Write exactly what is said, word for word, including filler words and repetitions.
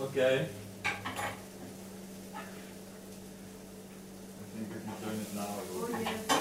Okay. I think if you turn it now, it will. Oh yes.